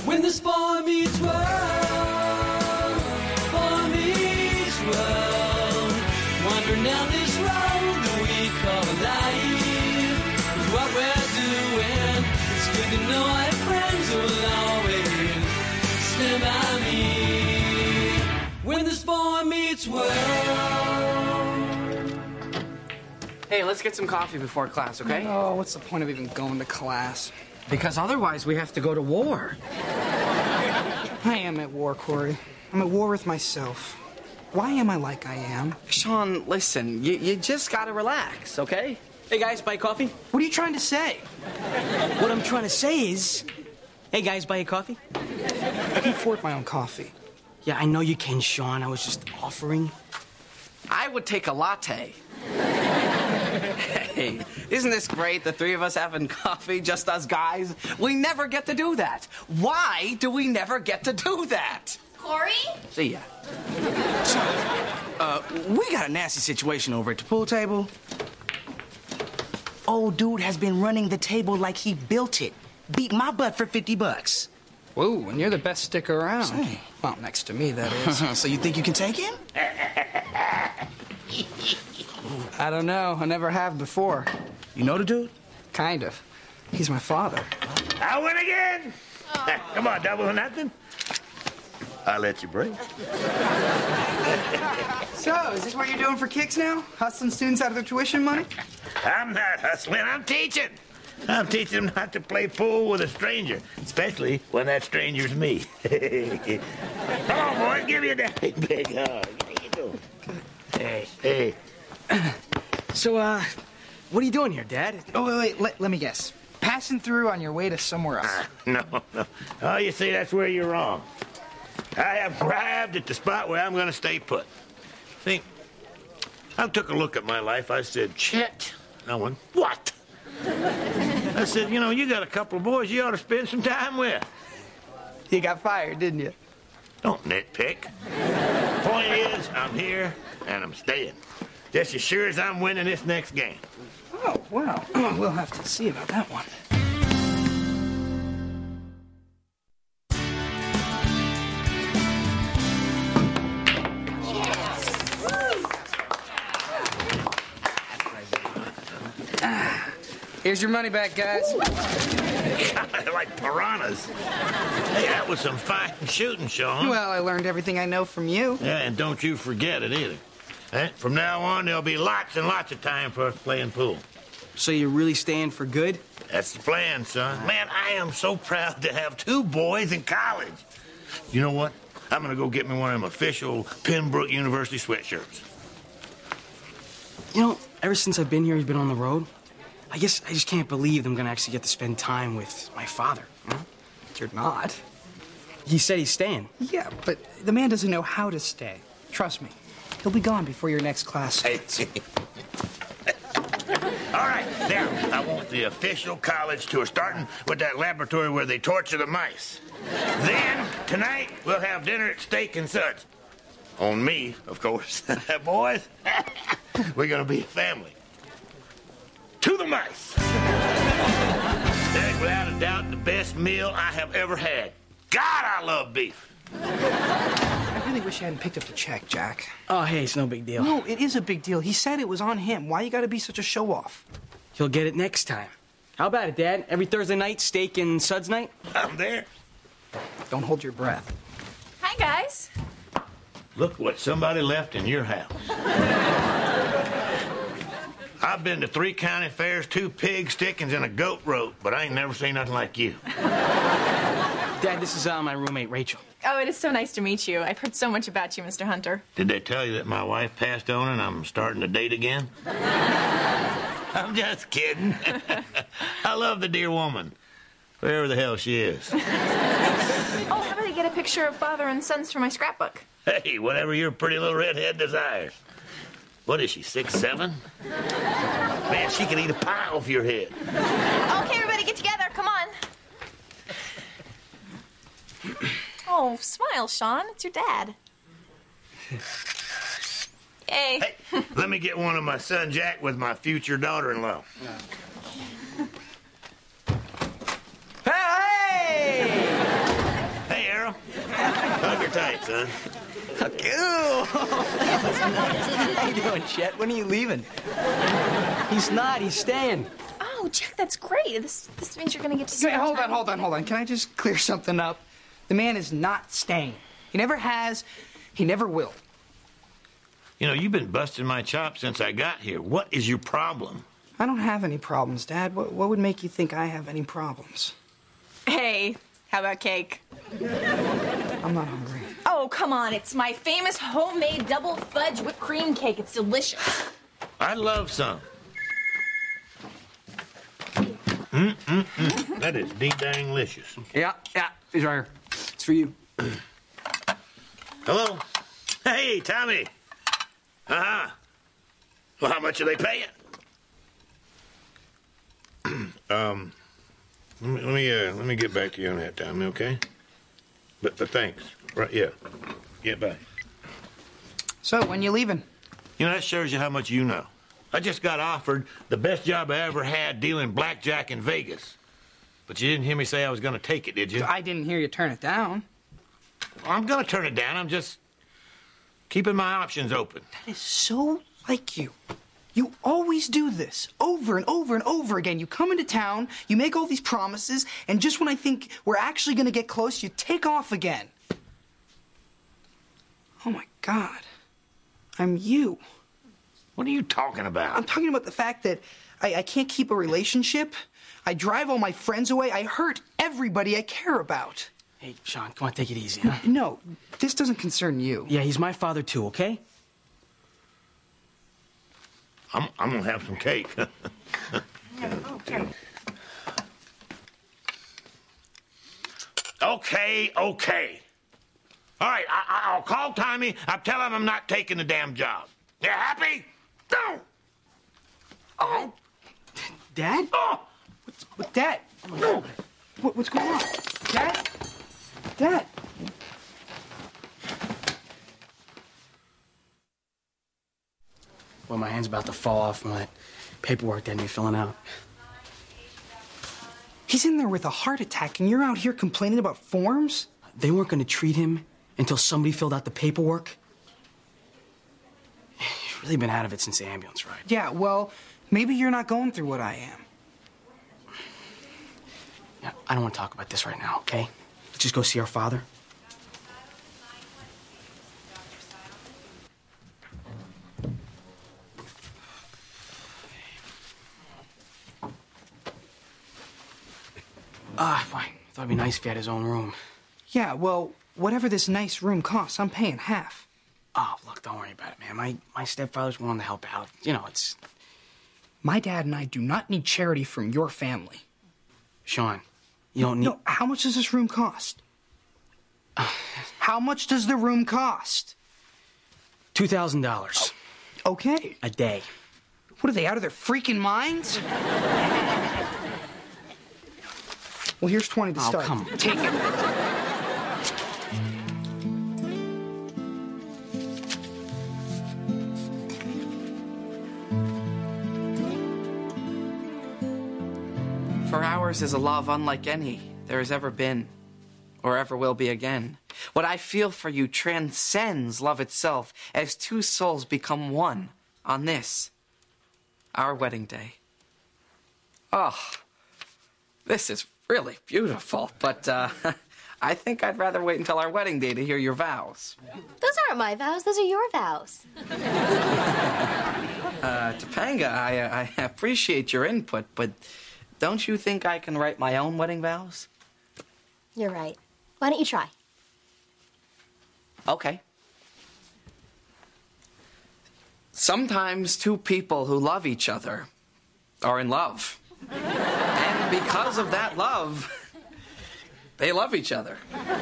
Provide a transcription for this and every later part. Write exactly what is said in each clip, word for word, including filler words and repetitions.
When this boy meets world, boy meets world, wandering down this road that we call life is what we're doing. It's good to know I have friends who will always stand by me. When this boy meets world. Hey, let's get some coffee before class, okay? Oh, what's the point of even going to class? Because otherwise we have to go to war. I am at war, Corey. I'm at war with myself. Why am I like I am? Sean, listen, you, you just gotta relax, okay? Hey, guys, buy coffee? What are you trying to say? What I'm trying to say is, hey, guys, buy a coffee? I can afford my own coffee. Yeah, I know you can, Sean. I was just offering. I would take a latte. Hey, isn't this great, the three of us having coffee, just us guys? We never get to do that. Why do we never get to do that? Corey? See ya. So, uh, we got a nasty situation over at the pool table. Old dude has been running the table like he built it. Beat my butt for fifty bucks. Whoa, and you're the best stick around. Say. Well, next to me, that is. So you think you can take him? I don't know. I never have before. You know the dude? Kind of. He's my father. I win again. Come on, double or nothing. I'll let you break. So, is this what you're doing for kicks now? Hustling students out of their tuition money? I'm not hustling, I'm teaching. I'm teaching them not to play pool with a stranger, especially when that stranger's me. Come on, boys, give me a big, big hug. How you doing? Hey. Hey. So, uh, what are you doing here, Dad? Oh, wait, wait. Let, let me guess. Passing through on your way to somewhere else. Ah, no, no. Oh, you see, that's where you're wrong. I have arrived at the spot where I'm going to stay put. See, I took a look at my life. I said, Chet. I went, what? I said, you know, you got a couple of boys you ought to spend some time with. You got fired, didn't you? Don't nitpick. Point is, I'm here and I'm staying. Just as sure as I'm winning this next game. Oh, wow. We'll have to see about that one. Here's your money back, guys. God, like piranhas. Hey, that was some fine shooting, Sean. Well, I learned everything I know from you. Yeah, and don't you forget it either. Eh? From now on, there'll be lots and lots of time for us playing pool. So you're really staying for good? That's the plan, son. Man, I am so proud to have two boys in college. You know what? I'm gonna go get me one of them official Pembroke University sweatshirts. You know, ever since I've been here, he's been on the road. I guess I just can't believe I'm gonna actually get to spend time with my father. Huh? You're not. He said he's staying. Yeah, but the man doesn't know how to stay. Trust me. He'll be gone before your next class. Hey, all right, now, I want the official college tour, starting with that laboratory where they torture the mice. Then, tonight, we'll have dinner at Steak and Suds. On me, of course. Boys, we're gonna be a family. To the mice. That's without a doubt the best meal I have ever had. God, I love beef. I really wish I hadn't picked up the check, Jack. Oh, hey, it's no big deal. No, it is a big deal. He said it was on him. Why you gotta be such a show-off? He'll get it next time. How about it, Dad? Every Thursday night, Steak and Suds night? I'm there. Don't hold your breath. Hi, guys. Look what somebody left in your house. I've been to three county fairs, two pig stickings, and a goat rope, but I ain't never seen nothing like you. Dad, this is uh, my roommate, Rachel. Oh, it is so nice to meet you. I've heard so much about you, Mister Hunter. Did they tell you that my wife passed on and I'm starting to date again? I'm just kidding. I love the dear woman, wherever the hell she is. Oh, how about I get a picture of father and sons for my scrapbook? Hey, whatever your pretty little redhead desires. What is she, six, seven? Man, she could eat a pie off your head. Okay, everybody get together. Come on. Oh, smile, Sean. It's your dad. Yay. Hey, let me get one of my son Jack with my future daughter-in-law. Hey! tight, son. Okay. How you doing, Chet? When are you leaving? He's not. He's staying. Oh, Jack, that's great. This this means you're gonna get to see. Wait, hold on, hold on, hold on. Can I just clear something up? The man is not staying. He never has. He never will. You know, you've been busting my chops since I got here. What is your problem? I don't have any problems, Dad. What, what would make you think I have any problems? Hey, how about cake? I'm not hungry. Oh, come on. It's my famous homemade double fudge whipped cream cake. It's delicious. I'd love some. Mm-mm-mm. That is dee-dang-licious. Yeah, yeah. He's right here. It's for you. Hello? Hey, Tommy. Uh-huh. Well, how much are they paying? um, let me let me, uh, let me get back to you on that, Tommy, okay? But, but thanks. Right, yeah. Yeah, bye. So, when you leaving? You know, that shows you how much you know. I just got offered the best job I ever had dealing blackjack in Vegas. But you didn't hear me say I was going to take it, did you? I didn't hear you turn it down. I'm going to turn it down. I'm just keeping my options open. That is so like you. You always do this over and over and over again. You come into town, you make all these promises, and just when I think we're actually going to get close, you take off again. Oh, my God. I'm you. What are you talking about? I'm talking about the fact that I, I can't keep a relationship. I drive all my friends away. I hurt everybody I care about. Hey, Sean, come on, take it easy, huh? No, this doesn't concern you. Yeah, he's my father, too, okay? I'm, I'm going to have some cake. Okay, okay. All right, I, I'll call Tommy. I'll tell him I'm not taking the damn job. You happy? No. Oh. Dad? Oh. What's, what, Dad? No. What, what's going on? Dad? Dad? Well, my hand's about to fall off from that paperwork that he's filling out. He's in there with a heart attack, and you're out here complaining about forms? They weren't going to treat him until somebody filled out the paperwork. He's really been out of it since the ambulance ride. Yeah, well, maybe you're not going through what I am. Yeah, I don't want to talk about this right now, okay? Let's just go see our father. Ah, fine. Thought it'd be nice if he had his own room. Yeah, well, whatever this nice room costs, I'm paying half. Oh, look, don't worry about it, man. My my stepfather's willing to help out. You know, it's... My dad and I do not need charity from your family. Sean, you don't need... No, how much does this room cost? How much does the room cost? two thousand dollars. Okay. A day. What are they, out of their freaking minds? Well, here's twenty to Oh, start. come on. Take it. For ours is a love unlike any there has ever been or ever will be again. What I feel for you transcends love itself as two souls become one on this, our wedding day. Oh, this is really beautiful, but uh, I think I'd rather wait until our wedding day to hear your vows. Those aren't my vows, those are your vows. Uh, Topanga, I, uh, I appreciate your input, but don't you think I can write my own wedding vows? You're right. Why don't you try? Okay. Sometimes two people who love each other are in love. And because of that love, they love each other.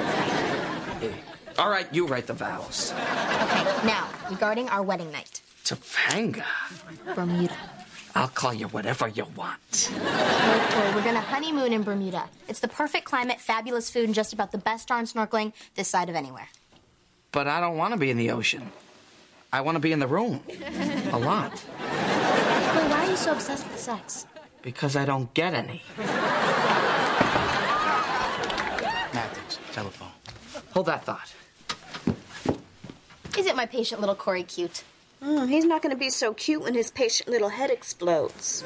All right, you write the vows. Okay, now, regarding our wedding night. Topanga. Bermuda. I'll call you whatever you want. Corey, Corey, we're gonna honeymoon in Bermuda. It's the perfect climate, fabulous food, and just about the best darn snorkeling this side of anywhere. But I don't want to be in the ocean. I want to be in the room. A lot. Corey, why are you so obsessed with sex? Because I don't get any. Matthews, telephone. Hold that thought. Isn't my patient little Corey cute? Mm, he's not going to be so cute when his patient little head explodes.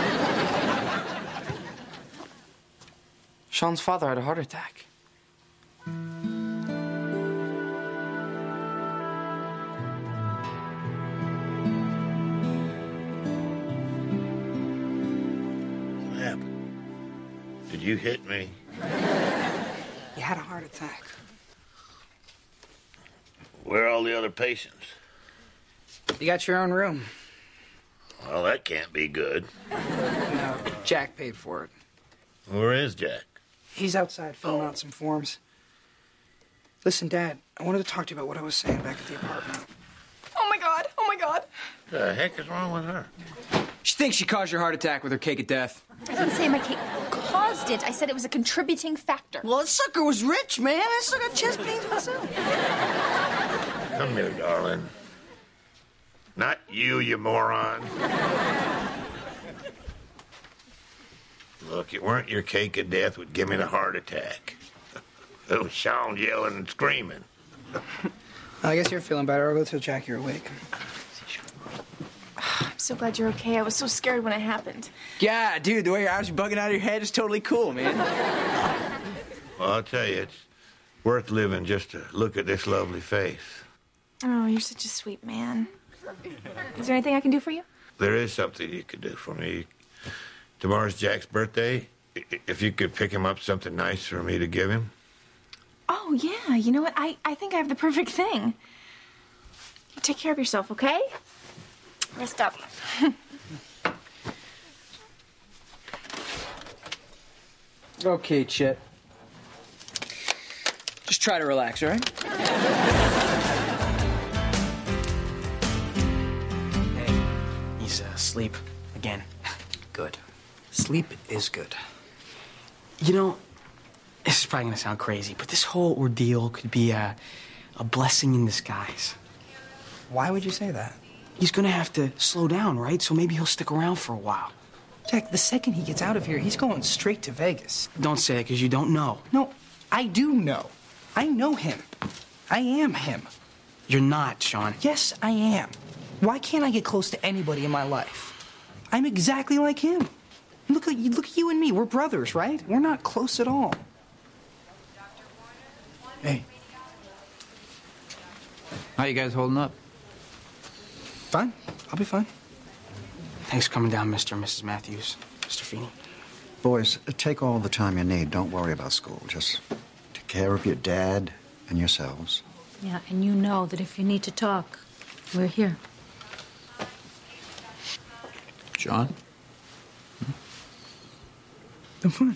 Sean's father had a heart attack. What happened? Did you hit me? You had a heart attack. Where are all the other patients? You got your own room. Well, that can't be good. No, Jack paid for it. Where is Jack? He's outside filling out some forms. Listen, Dad, I wanted to talk to you about what I was saying back at the apartment. Oh my god, oh my god. What the heck is wrong with her? She thinks she caused your heart attack with her cake of death. I didn't say my cake caused it. I said it was a contributing factor. Well, the sucker was rich, man. I still got chest pains myself. Come here, darling. Not you, you moron. Look, it weren't your cake of death would give me the heart attack. It was Sean yelling and screaming. I guess you're feeling better. I'll go till Jack, you're awake. I'm so glad you're okay. I was so scared when it happened. Yeah, dude, the way your eyes are bugging out of your head is totally cool, man. Well, I'll tell you, it's worth living just to look at this lovely face. Oh, you're such a sweet man. Is there anything I can do for you? There is something you could do for me. Tomorrow's Jack's birthday. I- If you could pick him up something nice for me to give him. Oh, yeah. You know what? I, I think I have the perfect thing. You take care of yourself, okay? Rest up. Okay, Chet. Just try to relax, all right? Hey, he's uh, asleep again. Good. Sleep is good. You know, this is probably gonna sound crazy, but this whole ordeal could be a, a blessing in disguise. Why would you say that? He's gonna have to slow down, right? So maybe he'll stick around for a while. Jack, the second he gets out of here, he's going straight to Vegas. Don't say it, because you don't know. No, I do know. I know him. I am him. You're not, Sean. Yes, I am. Why can't I get close to anybody in my life? I'm exactly like him. Look at you, look at you and me. We're brothers, right? We're not close at all. Hey. How you guys holding up? Fine. I'll be fine. Thanks for coming down, Mister and Missus Matthews. Mister Feeney. Boys, take all the time you need. Don't worry about school. Just take care of your dad and yourselves. Yeah, and you know that if you need to talk, we're here. John? I'm fine.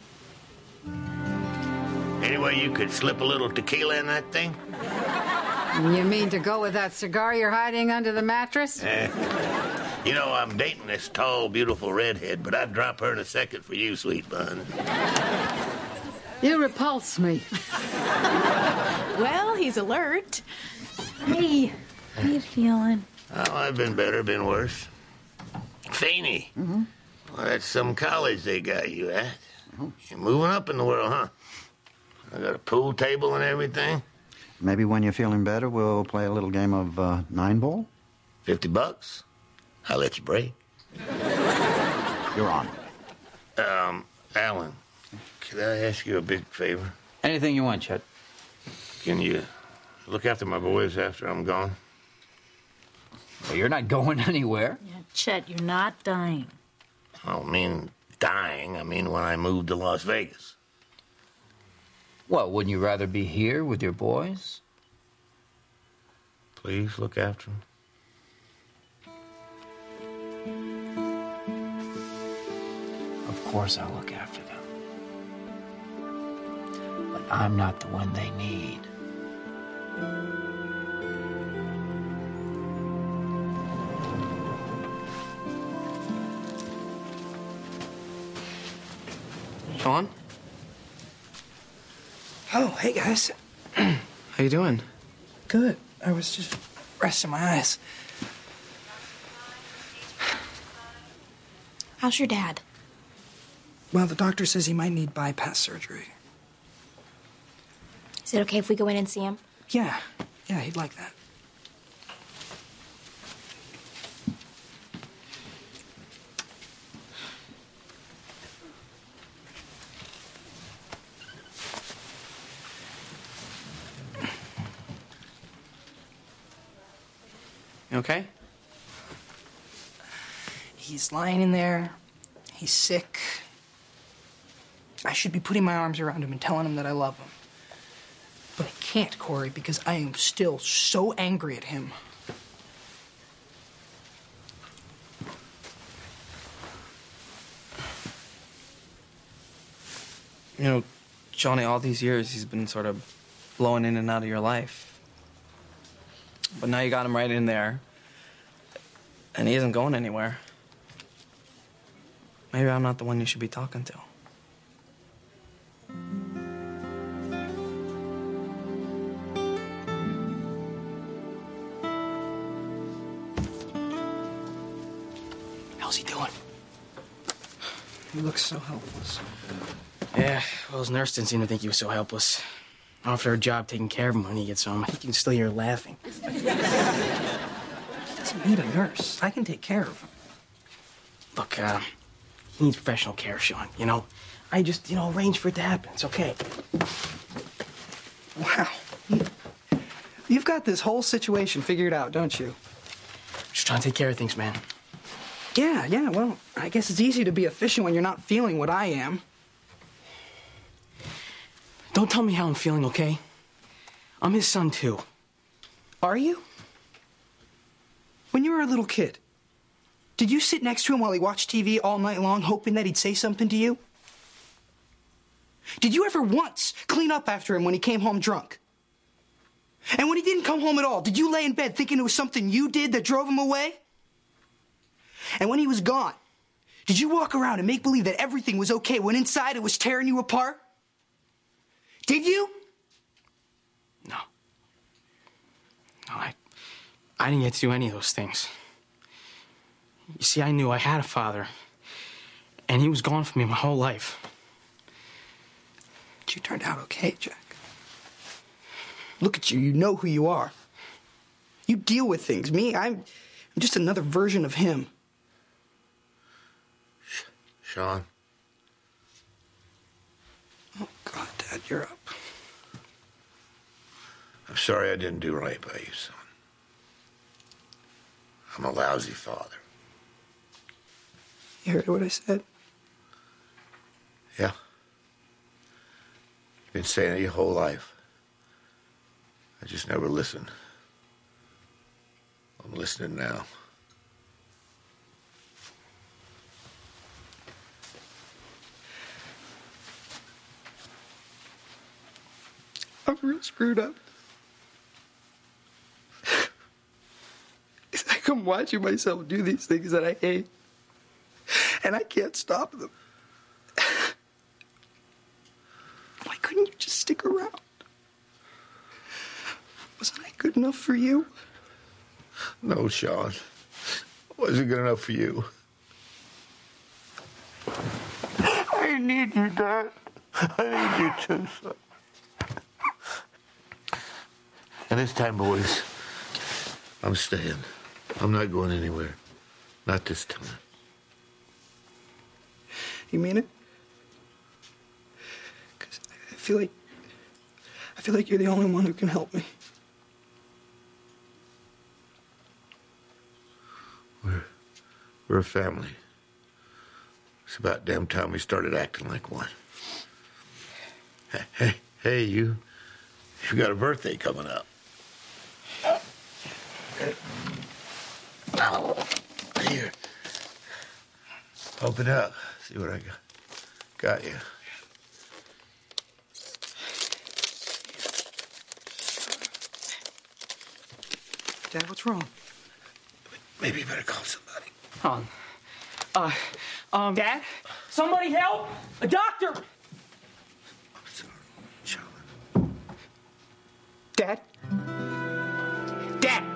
Any way you could slip a little tequila in that thing? You mean to go with that cigar you're hiding under the mattress? Eh. You know, I'm dating this tall, beautiful redhead, but I'd drop her in a second for you, sweet bun. You repulse me. Well, he's alert. Hey, how you feeling? Oh, I've been better, been worse. Feeney. Mm-hmm. Well, that's some college they got you at. You're moving up in the world, huh? I got a pool table and everything. Maybe when you're feeling better, we'll play a little game of uh, nine ball? Fifty bucks? I'll let you break. You're on. Um, Alan, could I ask you a big favor? Anything you want, Chet. Can you look after my boys after I'm gone? Well, you're not going anywhere. Yeah, Chet, you're not dying. I don't mean dying. I mean when I move to Las Vegas. Well, wouldn't you rather be here with your boys? Please look after them. Of course I'll look after them. But I'm not the one they need. Sean? Oh, hey, guys. How you doing? Good. I was just resting my eyes. How's your dad? Well, the doctor says he might need bypass surgery. Is it okay if we go in and see him? Yeah. Yeah, he'd like that. You okay? He's lying in there. He's sick. I should be putting my arms around him and telling him that I love him. But I can't, Corey, because I am still so angry at him. You know, Johnny, all these years he's been sort of blowing in and out of your life. But now you got him right in there. And he isn't going anywhere. Maybe I'm not the one you should be talking to. How's he doing? He looks so helpless. Yeah, well, his nurse didn't seem to think he was so helpless. I offered her a job taking care of him when he gets home. I think you can still hear her laughing. He doesn't need a nurse. I can take care of him. Look, uh, he needs professional care, Sean, you know? I just, you know, arrange for it to happen. It's okay. Wow. You've got this whole situation figured out, don't you? Just trying to take care of things, man. Yeah, yeah, well, I guess it's easy to be efficient when you're not feeling what I am. Don't tell me how I'm feeling, okay? I'm his son, too. Are you? When you were a little kid, did you sit next to him while he watched T V all night long hoping that he'd say something to you? Did you ever once clean up after him when he came home drunk? And when he didn't come home at all, did you lay in bed thinking it was something you did that drove him away? And when he was gone, did you walk around and make believe that everything was okay when inside it was tearing you apart? Did you? No. No, I... I didn't get to do any of those things. You see, I knew I had a father, and he was gone from me my whole life. But you turned out okay, Jack. Look at you. You know who you are. You deal with things. Me, I'm, I'm just another version of him. Sean? Oh, God, Dad, you're up. I'm sorry I didn't do right by you, son. I'm a lousy father. You heard what I said? Yeah. You've been saying it your whole life. I just never listened. I'm listening now. I'm real screwed up. I'm watching myself do these things that I hate, and I can't stop them. Why couldn't you just stick around? Wasn't I good enough for you? No, Sean. I wasn't good enough for you. I need you, Dad. I need you too, son. And this time, boys, I'm staying. I'm not going anywhere. Not this time. You mean it? Because I feel like... I feel like you're the only one who can help me. We're... We're a family. It's about damn time we started acting like one. Hey, hey, hey, you... You got a birthday coming up. Here. Open up. See what I got. Got you. Dad, what's wrong? Maybe you better call somebody. Um, uh, um... Dad? Somebody help! A doctor! I'm sorry, Charlotte. Dad? Dad!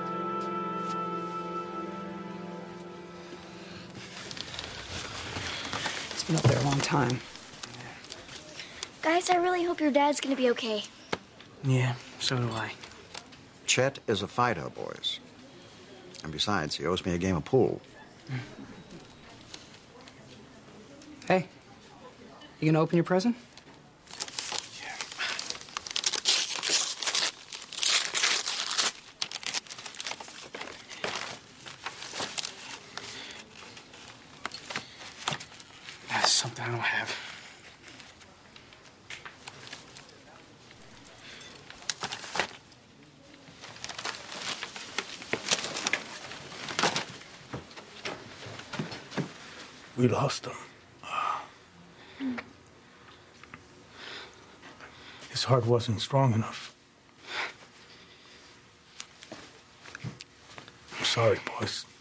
It's been up there a long time. Guys, I really hope your dad's gonna be okay. Yeah, so do I. Chet is a fighter, boys. And besides, he owes me a game of pool. Hey, you gonna open your present? We lost him. His heart wasn't strong enough. I'm sorry, boys.